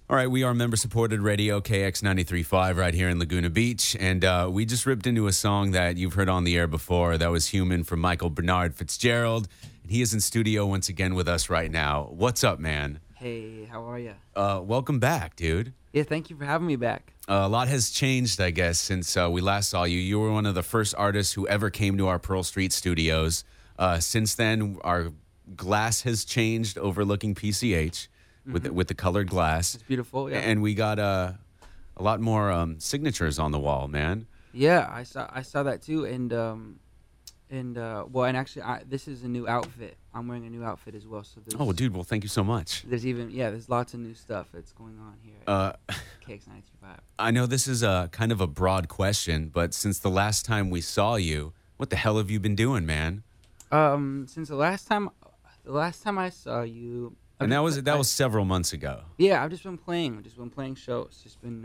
All right, we are member-supported radio, KX93.5, right here in Laguna Beach. And we just ripped into a song that you've heard on the air before. That was Human from Michael Bernard Fitzgerald. And he is in studio once again with us right now. What's up, man? Hey, how are you? Welcome back, dude. Yeah, thank you for having me back. A lot has changed, I guess, since we last saw you. You were one of the first artists who ever came to our Pearl Street studios. Since then, our glass has changed overlooking PCH. With the colored glass. It's beautiful, yeah. And we got a lot more signatures on the wall, man. Yeah, I saw that too, and actually, this is a new outfit. I'm wearing a new outfit as well. So oh, dude, well, thank you so much. There's lots of new stuff that's going on here at KX93.5. I know this is a kind of a broad question, but since the last time we saw you, what the hell have you been doing, man? Since the last time I saw you. And that was several months ago. Yeah, I've just been playing. I've just been playing shows. Just been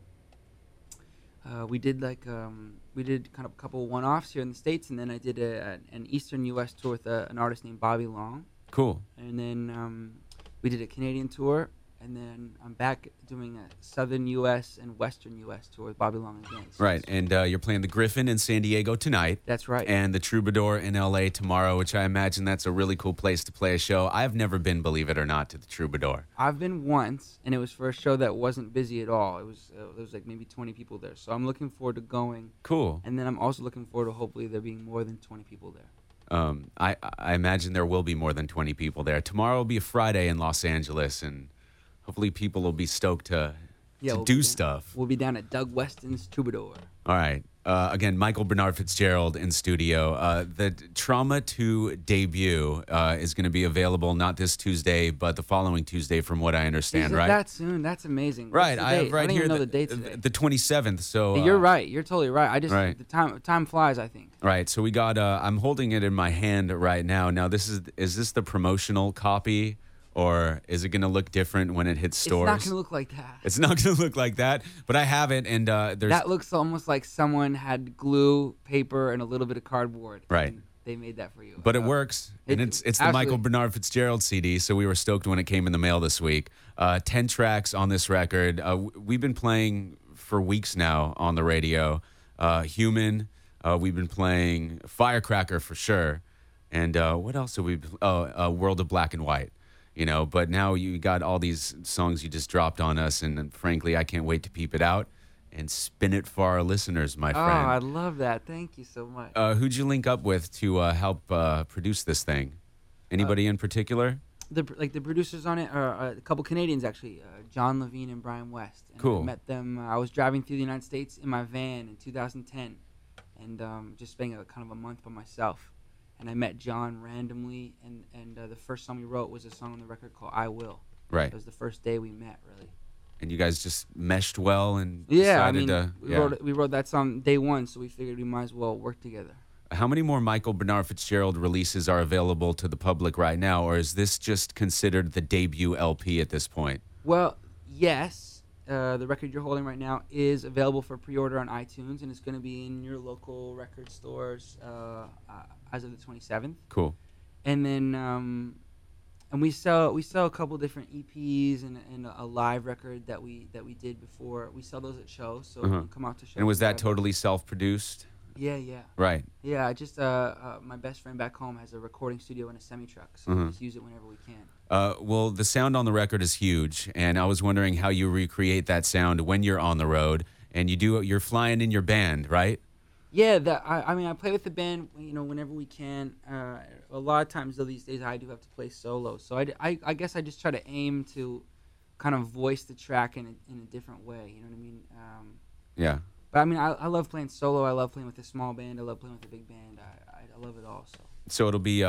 we did kind of a couple one-offs here in the States, and then I did an Eastern U.S. tour with an artist named Bobby Long. Cool. And then we did a Canadian tour, and then I'm back doing a Southern U.S. and Western U.S. tour with Bobby Long again. So right, and you're playing the Griffin in San Diego tonight. That's right. And the Troubadour in L.A. tomorrow, which I imagine that's a really cool place to play a show. I've never been, believe it or not, to the Troubadour. I've been once, and it was for a show that wasn't busy at all. It was there was like maybe 20 people there. So I'm looking forward to going. Cool. And then I'm also looking forward to hopefully there being more than 20 people there. I imagine there will be more than 20 people there. Tomorrow will be a Friday in Los Angeles, and hopefully people will be stoked to do stuff. We'll be down at Doug Weston's Troubadour. All right. Again, Michael Bernard Fitzgerald in studio. The Trauma 2 debut is going to be available not this Tuesday, but the following Tuesday, from what I understand, right? That soon? That's amazing. Right. I have right I don't here even know the date today. The 27th. So you're right. You're totally right. Right. The time flies, I think. Right. So we got. I'm holding it in my hand right now. Now, is this the promotional copy? Or is it going to look different when it hits stores? It's not going to look like that. It's not going to look like that, but I have it, and there's... That looks almost like someone had glue, paper, and a little bit of cardboard. Right. They made that for you. But it works, and it's the Michael Bernard Fitzgerald CD, so we were stoked when it came in the mail this week. 10 tracks on this record. We've been playing for weeks now on the radio. Human, we've been playing Firecracker for sure, and what else have we... World of Black and White. You know, but now you got all these songs you just dropped on us, and frankly, I can't wait to peep it out and spin it for our listeners, my friend. Oh, I love that. Thank you so much. Who'd you link up with to help produce this thing? Anybody in particular? The producers on it are a couple Canadians, actually, John Levine and Brian West. And cool. I met them. I was driving through the United States in my van in 2010, and just spending kind of a month by myself. And I met John randomly, and the first song we wrote was a song on the record called "I Will." Right. It was the first day we met, really. And you guys just meshed well and decided to... We wrote that song day one, so we figured we might as well work together. How many more Michael Bernard Fitzgerald releases are available to the public right now, or is this just considered the debut LP at this point? Well, yes. The record you're holding right now is available for pre-order on iTunes, and it's going to be in your local record stores as of the 27th. Cool. And then and we sell a couple different EPs and a live record that we did before. We sell those at shows, so you can come out to shows. And was that totally self-produced? Yeah. Right. Yeah, I just my best friend back home has a recording studio and a semi-truck, so we just use it whenever we can. Well, the sound on the record is huge, and I was wondering how you recreate that sound when you're on the road, and you're flying in your band, right? Yeah, I play with the band, whenever we can. A lot of times, though, these days I do have to play solo, so I guess I just try to aim to kind of voice the track in a different way. You know what I mean? Yeah. But I mean, I love playing solo. I love playing with a small band. I love playing with a big band. I love it all. So it'll be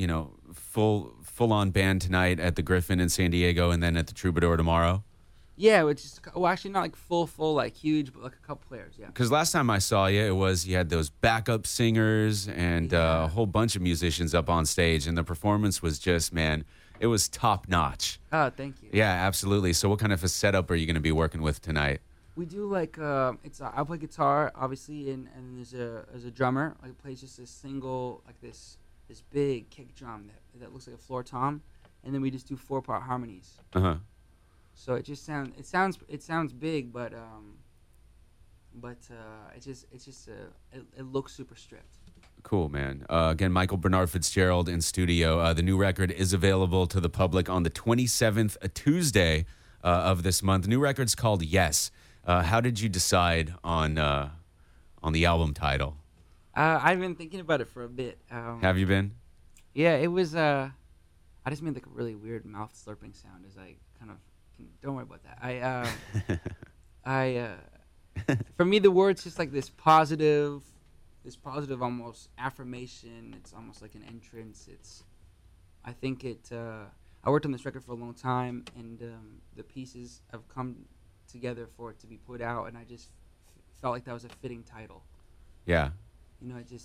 full on band tonight at the Griffin in San Diego, and then at the Troubadour tomorrow. Yeah, which is actually not like full like huge, but like a couple players. Yeah. Because last time I saw you, you had those backup singers and a whole bunch of musicians up on stage, and the performance was just, man, it was top notch. Oh, thank you. Yeah, absolutely. So what kind of a setup are you going to be working with tonight? We do like I play guitar obviously, and there's a drummer like plays just a single like this big kick drum that looks like a floor tom, and then we just do 4-part harmonies. So it sounds big, but it looks super stripped. Cool, man. Again, Michael Bernard Fitzgerald in studio. The new record is available to the public on the 27th, a Tuesday of this month. The new record's called Yes. How did you decide on the album title? I've been thinking about it for a bit. Have you been? Yeah, it was. I just made like a really weird mouth slurping sound as I kind of. Don't worry about that. For me, the word's just like this positive almost affirmation. It's almost like an entrance. I think I worked on this record for a long time, and the pieces have come together for it to be put out, and I just felt like that was a fitting title. Yeah. It just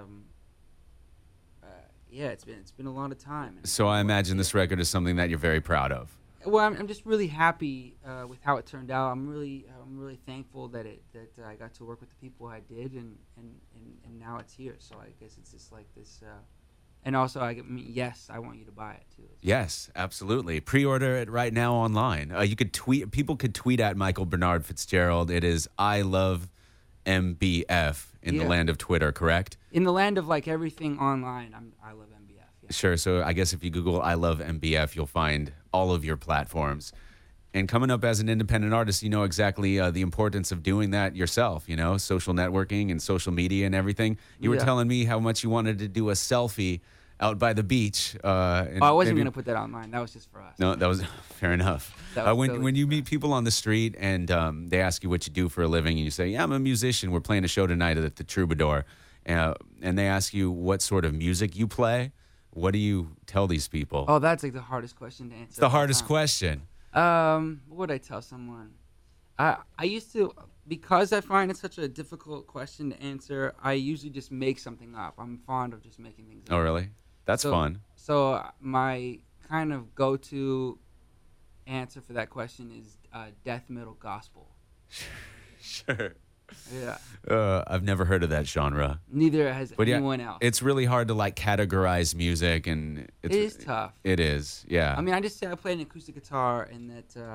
it's been a lot of time. So I imagine this record is something that you're very proud of. Well, I'm just really happy with how it turned out. I'm really thankful that I got to work with the people I did, and now it's here. So I guess it's just like this. And also, yes, I want you to buy it too. Yes, absolutely. Pre-order it right now online. You could tweet. People could tweet at Michael Bernard Fitzgerald. It is I love MBF in the land of Twitter, correct? In the land of like everything online, I love MBF. Yeah. Sure. So I guess if you Google I love MBF, you'll find all of your platforms. And coming up as an independent artist, you know exactly the importance of doing that yourself, social networking and social media and everything. You were telling me how much you wanted to do a selfie out by the beach. I wasn't going to put that online. That was just for us. No, that was fair enough. When you meet people on the street and they ask you what you do for a living and you say, yeah, I'm a musician. We're playing a show tonight at the Troubadour. And they ask you what sort of music you play. What do you tell these people? Oh, that's like the hardest question to answer. It's the hardest question. What would I tell someone? I used to, because I find it such a difficult question to answer, I usually just make something up. I'm fond of just making things up. Oh, really? That's fun. So my kind of go-to answer for that question is death metal gospel. Sure. Yeah. I've never heard of that genre. Neither has anyone else. It's really hard to like categorize music, and it is tough. It is, yeah. I mean, I just say I play an acoustic guitar, and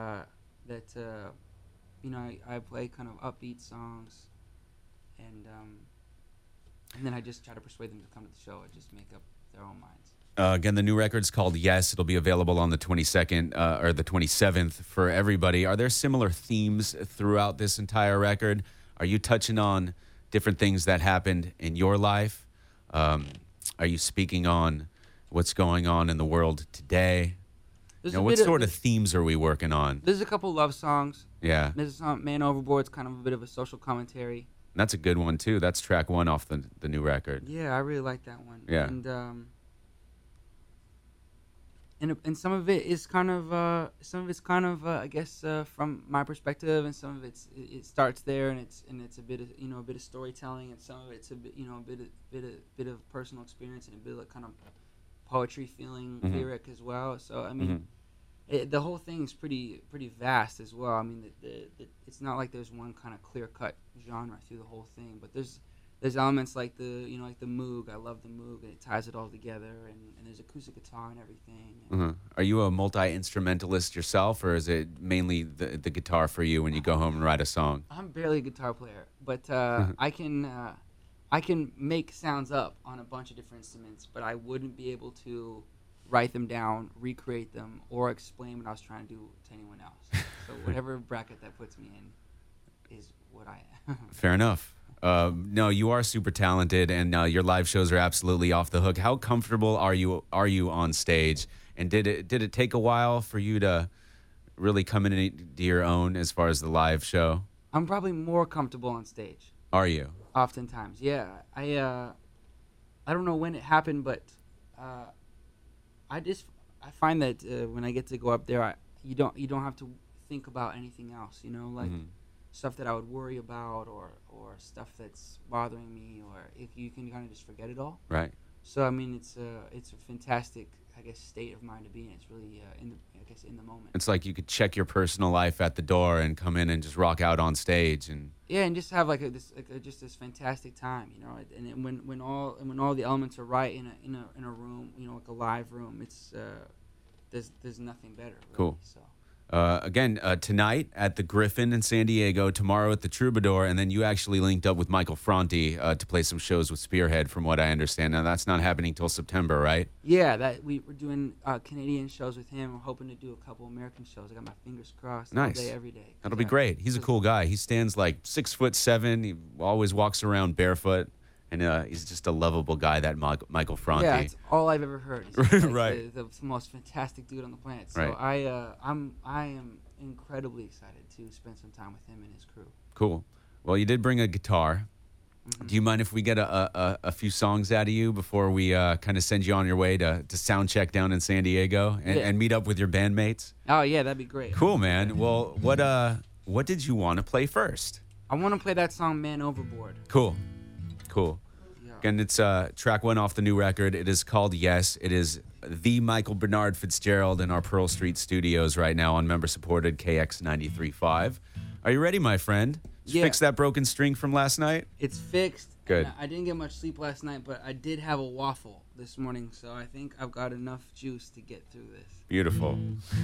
I play kind of upbeat songs, and then I just try to persuade them to come to the show and just make up their own minds. Again, the new record's called Yes. It'll be available on the 22nd or the 27th for everybody. Are there similar themes throughout this entire record? Are you touching on different things that happened in your life? Are you speaking on what's going on in the world today? What sort of themes are we working on? There's a couple love songs. Yeah. There's a song, Man Overboard. It's kind of a bit of a social commentary. And that's a good one, too. That's track 1 off the new record. Yeah, I really like that one. Yeah. And some of it is kind of I guess from my perspective, and some of it starts there, and it's a bit of storytelling, and some of it's a bit of personal experience, and a bit of kind of poetry feeling lyric as well. So I mean, the whole thing is pretty vast as well. I mean, it's not like there's one kind of clear cut genre through the whole thing, but there's elements like the Moog. I love the Moog, and it ties it all together. And there's acoustic guitar and everything. Are you a multi-instrumentalist yourself, or is it mainly the guitar for you when you go home and write a song? I'm barely a guitar player, but I can make sounds up on a bunch of different instruments, but I wouldn't be able to write them down, recreate them, or explain what I was trying to do to anyone else. So whatever bracket that puts me in is what I am. Fair enough. No, you are super talented, and your live shows are absolutely off the hook. How comfortable are you on stage? And did it take a while for you to really come into your own as far as the live show? I'm probably more comfortable on stage. Are you? Oftentimes, yeah. I don't know when it happened, but I find that when I get to go up there, you don't have to think about anything else. Like. Stuff that I would worry about, or stuff that's bothering me, or if you can kind of just forget it all. Right. So I mean, it's a fantastic, I guess, state of mind to be in. It's really in the moment. It's like you could check your personal life at the door and come in and just rock out on stage and. Yeah, and just have just this fantastic time, And when all the elements are right in a room, like a live room, it's there's nothing better. Really, cool. So. Again, tonight at the Griffin in San Diego, tomorrow at the Troubadour, and then you actually linked up with Michael Franti to play some shows with Spearhead, from what I understand. Now, that's not happening till September, right? Yeah, that we're doing Canadian shows with him. We're hoping to do a couple American shows. I got my fingers crossed. Nice. All day, every day. That'll be great. He's a cool guy. He stands like 6'7". He always walks around barefoot, and he's just a lovable guy, that Michael Franti. Yeah, that's all I've ever heard. He's like Right. the most fantastic dude on the planet. So Right. I am incredibly excited to spend some time with him and his crew. Cool. Well, you did bring a guitar. Mm-hmm. Do you mind if we get a few songs out of you before we kind of send you on your way to sound check down in San Diego and meet up with your bandmates? Oh yeah, that'd be great. Cool, man. Well, what did you want to play first? I want to play that song "Man Overboard." Cool. Yeah. Again, it's track 1 off the new record. It is called Yes. It is the Michael Bernard Fitzgerald in our Pearl Street studios right now on member-supported KX 93.5. Are you ready, my friend? Did you Yeah. fix that broken string from last night? It's fixed. Good. And I didn't get much sleep last night, but I did have a waffle this morning, so I think I've got enough juice to get through this. Beautiful.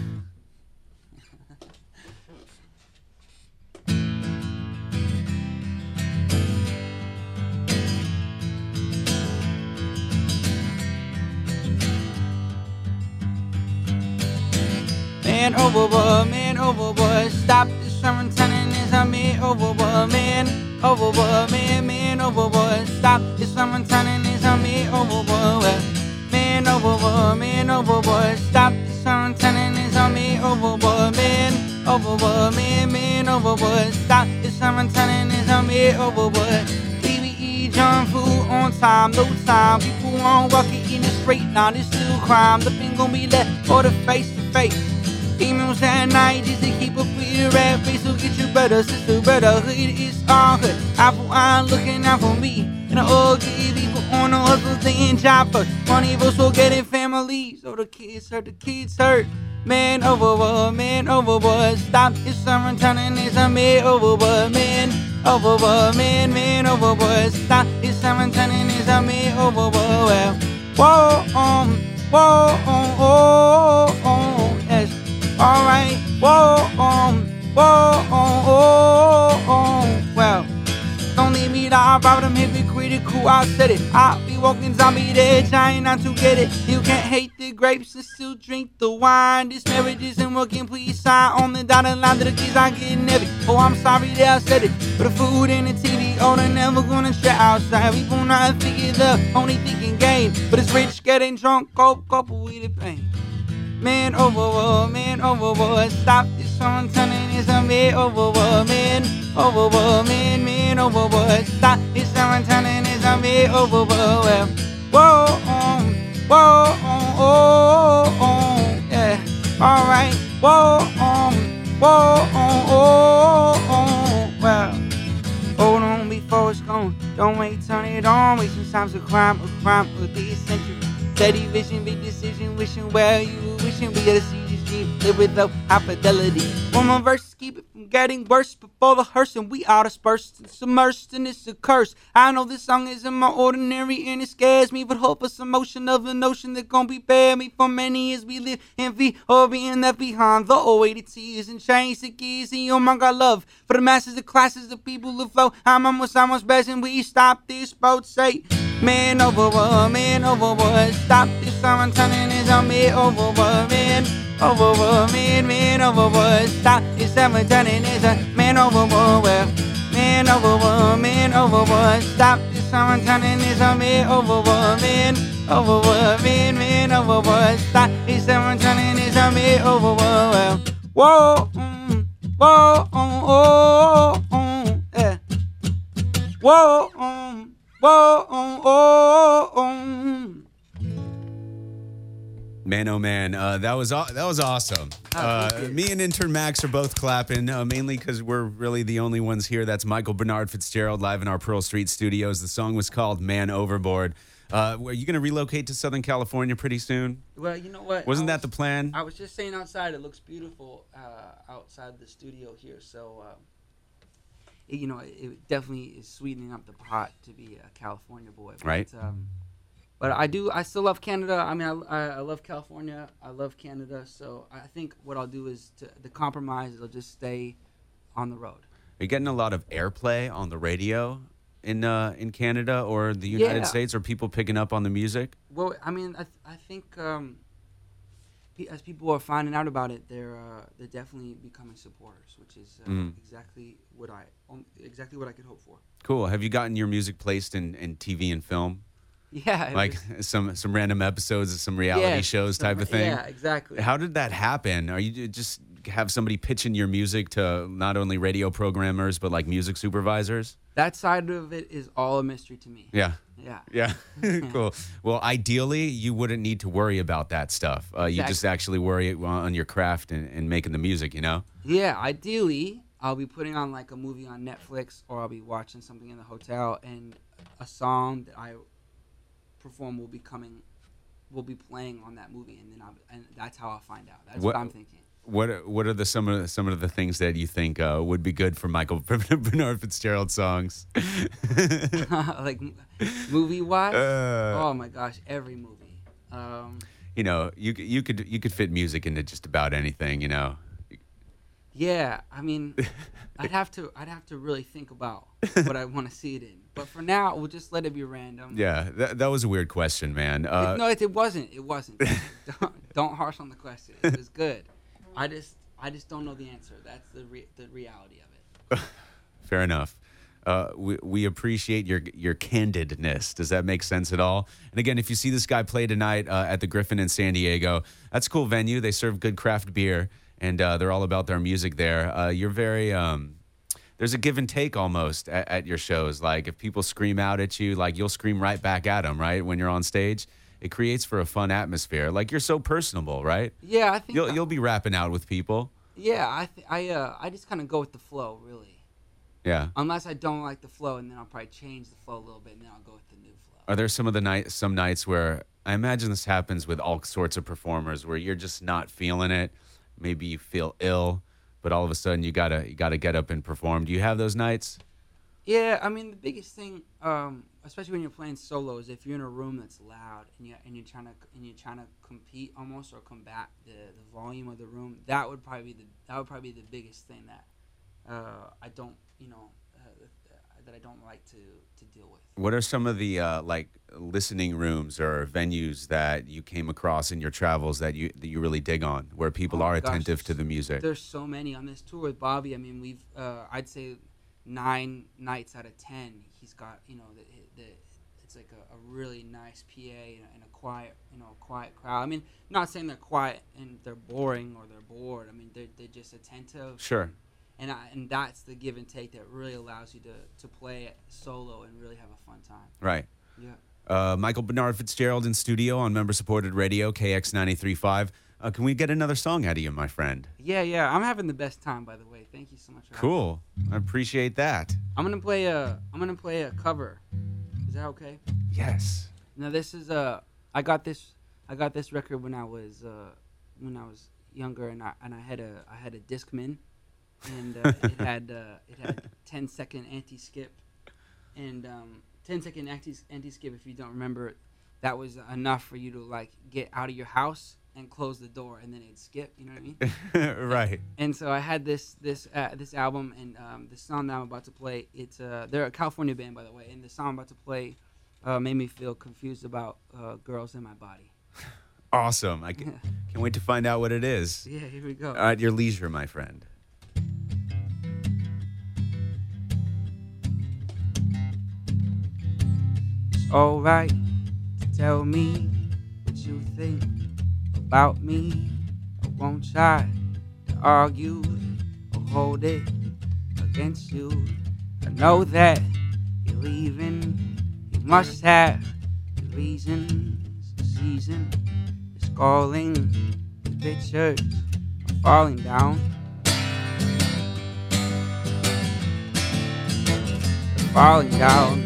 Man overboard, stop the summer turning is a man overboard, man overboard, man overboard, stop the summer turning is a man overboard, well, man overboard, stop the summer turning is a man overboard, man overboard, stop the summer turning is a man overboard. BBE junk food on time, no time. People won't walk it in the straight line. It's still crime. The thing gon' be left or the face to face. Emails at night just to keep up with your rap face. So get you better, sister, better. Hood is all hood. Apple eye looking out for me. And the ugly people on the hustle, they ain't job first. Money was so getting family. So the kids hurt. Man overboard, stop this summer turning is a man overboard, man overboard, stop this summer turning is a man overboard, well, yes, alright, well, don't leave me the problem, hypocritical, I said it. I'll be walking zombie there, trying not to get it. You can't hate the grapes and still drink the wine. This marriage isn't working, please sign on the dotted line to the kids are getting heavy. Oh, I'm sorry that I said it. But the food and the TV, oh, they're never gonna share outside. We will not figure it up, only thinking game. But it's rich getting drunk, couple with the pain. Man overboard, stop this song turning is a man overboard, man overboard, stop this song turning is a man overboard, well, yeah, alright, well, hold on before it's gone, don't wait, turn it on, wait, sometimes a crime will be essential. Steady vision, big decision, wishing well you were wishing we had to see this dream, live without high fidelity. One more verse, keep it from getting worse before the hearse, and we are dispersed and submersed, and it's a curse. I know this song isn't my ordinary, and it scares me, but hope for some motion of a notion that gon' prepare me for many as we live in fear or being left behind. The awaited tears and change the gears, and oh my God, love for the masses, the classes, the people who flow. I'm almost best, and we stop this boat, say. Man overboard, stop this summer turning is on me overboard, man overboard, stop this summer turning is a man overboard, well, man overboard, stop this summer turning is on me overboard, man overboard, stop this summer turning is on me overboard, well, yeah, Man, oh man, that was awesome. Me and intern Max are both clapping, mainly because we're really the only ones here. That's Michael Bernard Fitzgerald live in our Pearl Street studios. The song was called "Man Overboard." Are you going to relocate to Southern California pretty soon? Well, you know what? Wasn't that the plan? I was just saying outside, it looks beautiful outside the studio here. So, it definitely is sweetening up the pot to be a California boy. But, Right. But I still love Canada. I mean, I love California. I love Canada. So I think what I'll do is the compromise is I'll just stay on the road. Are you getting a lot of airplay on the radio in Canada or the United States? Are people picking up on the music? Well, I mean, I think as people are finding out about it, they're definitely becoming supporters, which is exactly what I could hope for. Cool. Have you gotten your music placed in TV and film? Yeah, like some random episodes of some reality shows type of thing. Yeah, exactly. How did that happen? Are you just have somebody pitching your music to not only radio programmers but like music supervisors? That side of it is all a mystery to me. Yeah. Yeah. Cool. Well, ideally, you wouldn't need to worry about that stuff. Exactly. You just actually worry on your craft and making the music, you know? Yeah, ideally, I'll be putting on like a movie on Netflix, or I'll be watching something in the hotel, and a song that I perform will be playing on that movie, and that's how I'll find out. That's what I'm thinking. What are some of the things that you think would be good for Michael Bernard Fitzgerald songs? Like movie wise? Oh my gosh, every movie. You know, you could fit music into just about anything. You know. Yeah, I mean, I'd have to really think about what I want to see it in. But for now, we'll just let it be random. Yeah, that was a weird question, man. No, it wasn't. It wasn't. Don't harsh on the question. It was good. I just don't know the answer. That's the reality of it. Fair enough. We appreciate your candidness. Does that make sense at all? And again, if you see this guy play tonight at the Griffin in San Diego, that's a cool venue. They serve good craft beer, and they're all about their music there. You're very there's a give and take almost at your shows. Like if people scream out at you, like you'll scream right back at them, right? When you're on stage, it creates for a fun atmosphere. Like you're so personable, right? Yeah, I think you'll be rapping out with people. Yeah, I just kind of go with the flow, really. Yeah. Unless I don't like the flow, and then I'll probably change the flow a little bit, and then I'll go with the new flow. Are there some nights where I imagine this happens with all sorts of performers where you're just not feeling it? Maybe you feel ill, but all of a sudden you gotta get up and perform. Do you have those nights? Yeah, I mean the biggest thing, especially when you're playing solos, if you're in a room that's loud and you're trying to compete almost or combat the volume of the room, that would probably be the biggest thing that I don't that I don't like to deal with. What are some of the like listening rooms or venues that you came across in your travels that you really dig on, where people are attentive to the music? There's so many on this tour with Bobby. I mean, we've I'd say 9 nights out of 10, he's got it's like a really nice PA and a quiet crowd. I mean, not saying they're quiet and they're boring or they're bored. I mean, they're just attentive. Sure. And that's the give and take that really allows you to play it solo and really have a fun time. Right. Yeah. Michael Bernard Fitzgerald in studio on member-supported radio, KX 93.5. Can we get another song out of you, my friend? Yeah. I'm having the best time, by the way. Thank you so much for Cool. I appreciate that. I'm gonna play a cover. Is that okay? Yes. Now this is I got this record when I was younger, and I had a Discman, and it had 10-second anti-skip, and 10-second anti-skip. If you don't remember, that was enough for you to like get out of your house and close the door, and then it'd skip. You know what I mean? Right. And so I had this album, and the song that I'm about to play. They're a California band, by the way, and the song I'm about to play made me feel confused about girls in my body. Awesome. I can't wait to find out what it is. Yeah, here we go. At your leisure, my friend. It's alright to tell me what you think about me. I won't try to argue or hold it against you. I know that you're leaving. You must have the reasons. The season is calling. The pictures are falling down. They're falling down.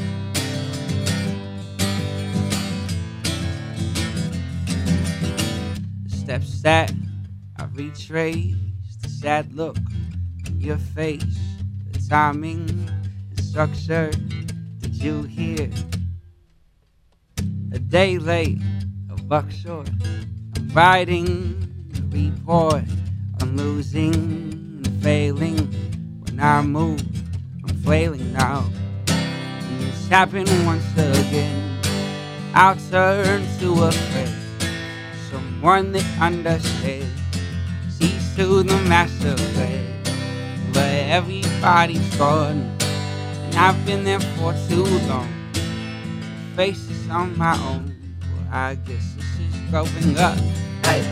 Steps that I retrace, the sad look on your face, the timing, the structure. Did you hear a day late, a buck short. I'm writing a report. I'm losing and failing. When I move, I'm flailing now. And this happened once again. I'll turn to a friend, someone that understands. Sees through the master plan, but everybody's gone, and I've been there for too long. Faces on my own. Well, I guess this is growing up. Hey.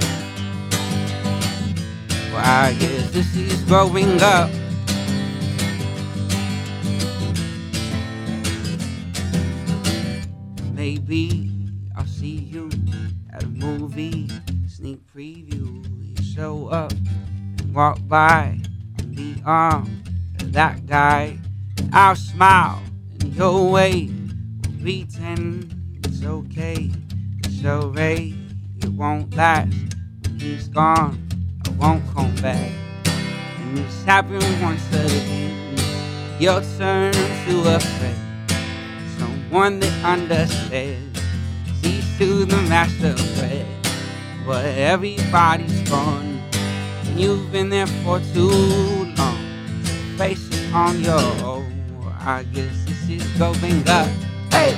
Well, I guess this is growing up. Maybe I'll see you at a movie sneak preview. You show up and walk by on the arm of that guy. I'll smile in your way. We'll pretend it's okay. The charade, it won't last. When he's gone, I won't come back. And this happened once again. Your turn to a friend, someone that understands, sees through the master plan. But everybody's gone, and you've been there for too long. Faces on your own. Well, I guess this is going up. Hey!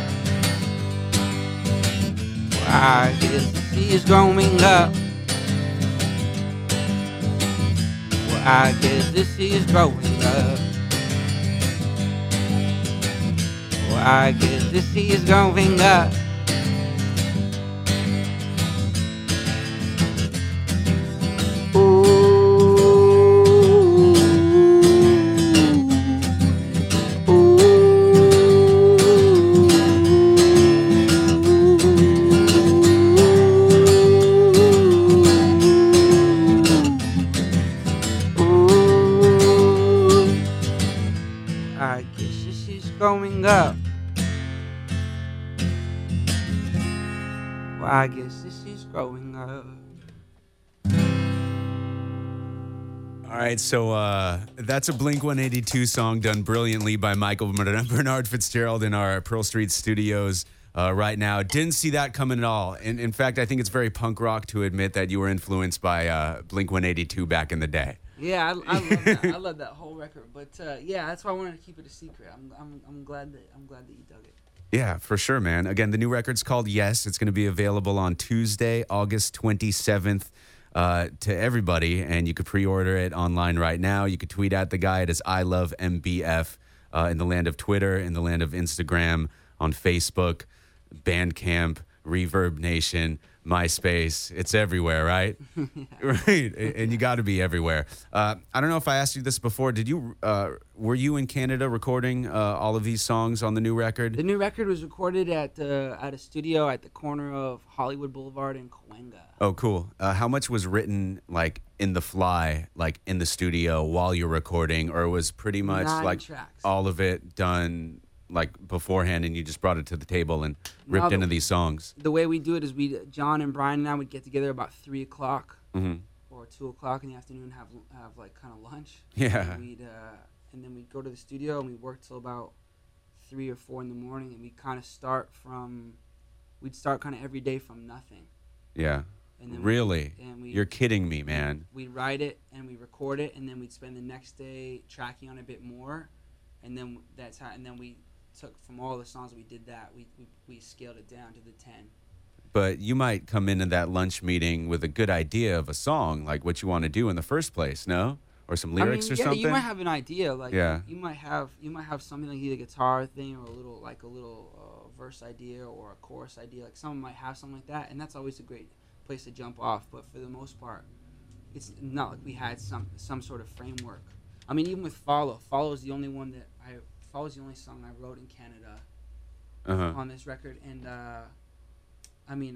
Well, I guess this is growing up. Well, I guess this is growing up. Well, I guess this is growing up. I guess this is growing up. Well, I guess this is growing up. All right, so that's a Blink-182 song done brilliantly by Michael Bernard Fitzgerald in our Pearl Street studios right now. Didn't see that coming at all. In fact, I think it's very punk rock to admit that you were influenced by Blink-182 back in the day. Yeah, I love that. I love that whole record. But yeah, that's why I wanted to keep it a secret. I'm glad that you dug it. Yeah, for sure, man. Again, the new record's called Yes. It's going to be available on Tuesday, August 27th to everybody, and you could pre-order it online right now. You could tweet at the guy. It is I Love MBF in the land of Twitter, in the land of Instagram, on Facebook, Bandcamp, Reverb Nation, MySpace. It's everywhere, right? Right, and you got to be everywhere. I don't know if I asked you this before. Were you in Canada recording all of these songs on the new record? The new record was recorded at a studio at the corner of Hollywood Boulevard in Cahuenga. Oh, cool. How much was written like in the fly, like in the studio while you're recording, or was pretty much 9 like tracks. all of it done like beforehand and you just brought it to the table and ripped into these songs? The way we do it is John and Brian and I would get together about 3 o'clock or 2 o'clock in the afternoon, have like kind of lunch. Yeah. And then we'd go to the studio and we'd work till about 3 or 4 in the morning, and we'd start kind of every day from nothing. Yeah. And then really? You're kidding me, man. We'd write it and we record it, and then we'd spend the next day tracking on it a bit more, and then that's how. And then we took from all the songs we did that we scaled it down to the 10. But you might come into that lunch meeting with a good idea of a song, like what you want to do in the first place, no? Or some lyrics or something? Yeah, you might have an idea. Like, yeah. you might have something like either a guitar thing or a little verse idea or a chorus idea. Like someone might have something like that, and that's always a great place to jump off. But for the most part, it's not like we had some sort of framework. I mean, even with Follow is the only one that Follow is the only song I wrote in Canada on this record, and I mean,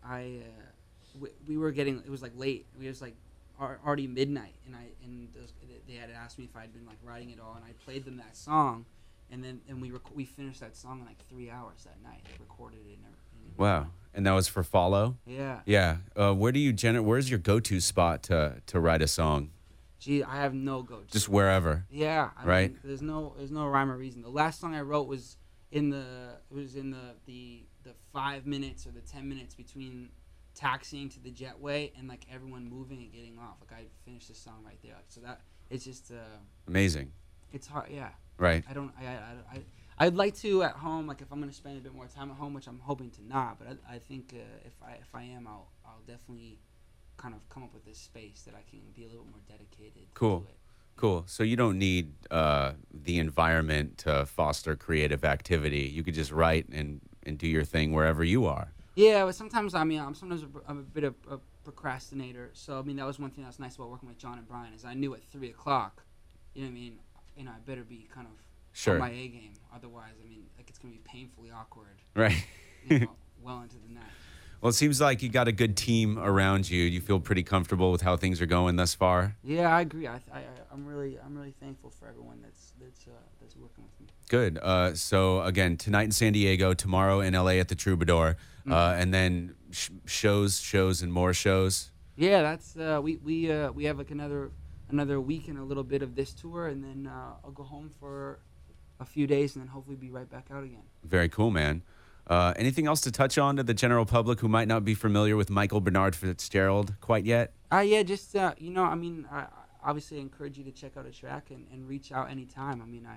we were getting, it was like late. We was like already midnight, and they had asked me if I'd been like writing it all, and I played them that song, and we finished that song in like 3 hours that night. Recorded it. Wow. And that was for Follow? Yeah. Yeah. Where's your go-to spot to write a song? Gee, I have no go-to. Just wherever. Yeah. Right. I mean, there's no rhyme or reason. The last song I wrote was in the the 5 minutes or the 10 minutes between taxiing to the jetway and like everyone moving and getting off. Like I finished the song right there. Like, so that it's just amazing. It's hard, yeah. Right. I'd like to at home, like if I'm gonna spend a bit more time at home, which I'm hoping to not. But I think if I am, I'll definitely kind of come up with this space that I can be a little more dedicated. Cool. To it. Cool. So you don't need the environment to foster creative activity. You could just write and do your thing wherever you are. Yeah, but sometimes I'm a bit of a procrastinator. So I mean, that was one thing that was nice about working with John and Brian is I knew at 3:00, you know what I mean. You know, I better be kind of sure. on my A game. Otherwise, I mean, like it's gonna be painfully awkward. Right. Well into the night. Well, it seems like you got a good team around you. You feel pretty comfortable with how things are going thus far. Yeah, I agree. I'm really thankful for everyone that's working with me. Good. So again, tonight in San Diego, tomorrow in LA at the Troubadour, and then shows and more shows. Yeah, that's we have like another week and a little bit of this tour, and then I'll go home for a few days, and then hopefully be right back out again. Very cool, man. Anything else to touch on to the general public who might not be familiar with Michael Bernard Fitzgerald quite yet? Yeah, just I mean, I obviously encourage you to check out a track and reach out anytime. I mean,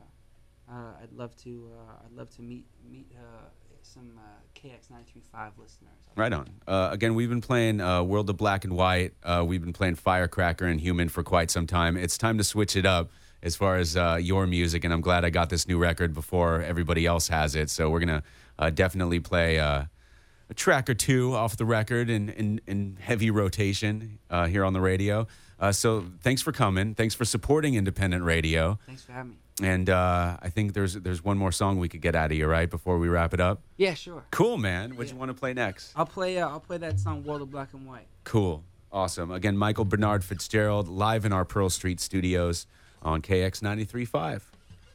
I'd love to meet some KX935 listeners. Right on. Again, we've been playing World of Black and White. We've been playing Firecracker and Human for quite some time. It's time to switch it up as far as your music, and I'm glad I got this new record before everybody else has it. So we're going to definitely play a track or two off the record in heavy rotation here on the radio. So thanks for coming. Thanks for supporting independent radio. Thanks for having me. And I think there's one more song we could get out of you, right, before we wrap it up? Yeah, sure. Cool, man. What you want to play next? I'll play that song, World of Black and White. Cool. Awesome. Again, Michael Bernard Fitzgerald live in our Pearl Street studios on KX 93.5.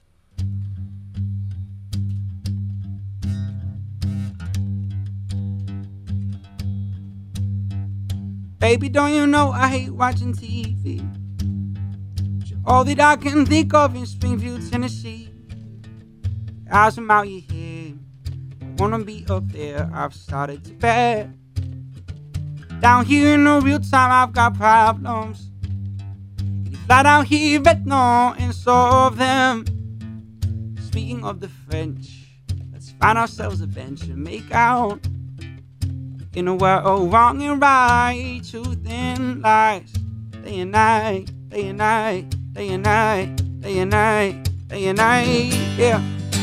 Baby, don't you know I hate watching TV? All that I can think of in Springfield, Tennessee. As I'm out here, I wanna be up there. I've started to bed. Down here in the real time, I've got problems. Fly down here, Vietnam, and solve them. Speaking of the French, let's find ourselves a bench and make out. In a world wrong and right, truth and lies. Day and night, day and night, day and night, day and night, day and night, yeah.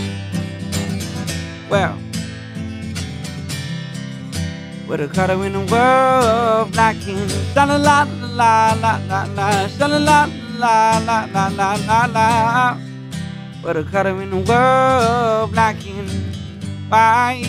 Well, with a cutter in the world, knocking, sha la la la la la la, sha la la la la la la la la. With a cutter in the world, knocking, why?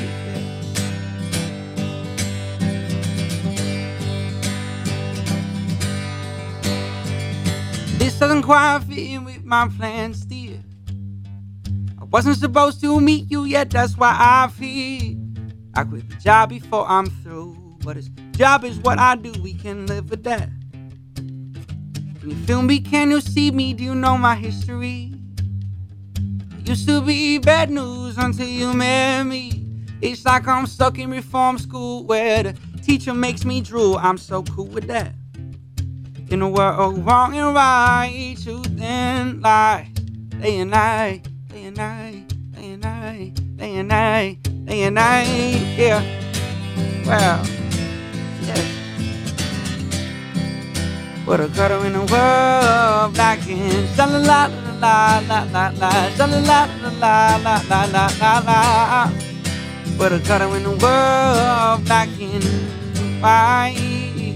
This doesn't quite fit in with my plans, dear. I wasn't supposed to meet you yet, that's why I feel I quit the job before I'm through. But his job is what I do, we can live with that. Can you feel me, can you see me, do you know my history? It used to be bad news until you met me. It's like I'm stuck in reform school where the teacher makes me drool. I'm so cool with that. In a world wrong and right, truth and lies. Day and night, day and night, day and night, day and night, day and night, yeah. Well, yes. What a cutter in the world, blacking. Sha la la la la la la, sha la la la la la la la la. What a cutter in the world, blacking. White.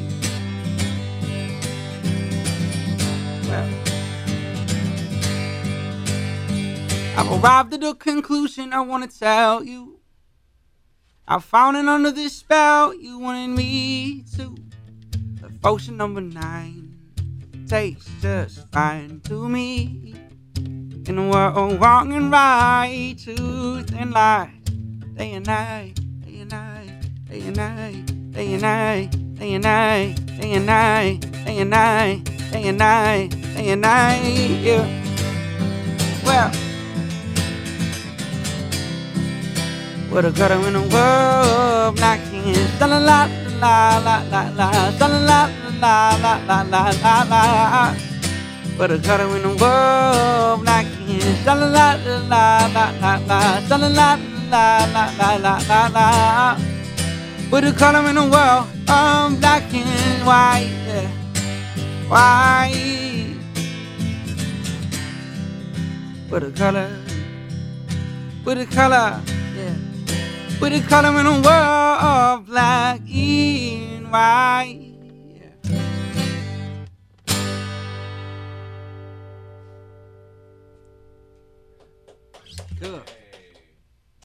I've arrived at a conclusion I want to tell you. I found it under this spell you wanted me to. Devotion number 9 tastes just fine to me. In a world wrong and right, truth and lies. Day and night, day and night, day and night, day and night, day and night, day and night, day and night, day and night, day and night, yeah. Well, What a color in the world, black and la la la la la la la la la la la la la la. What a color in the world, black and la la la la la la la la la la la la la. What a color in the world, black and white, white. What a color, what a color, yeah. What a color in the world, black and white.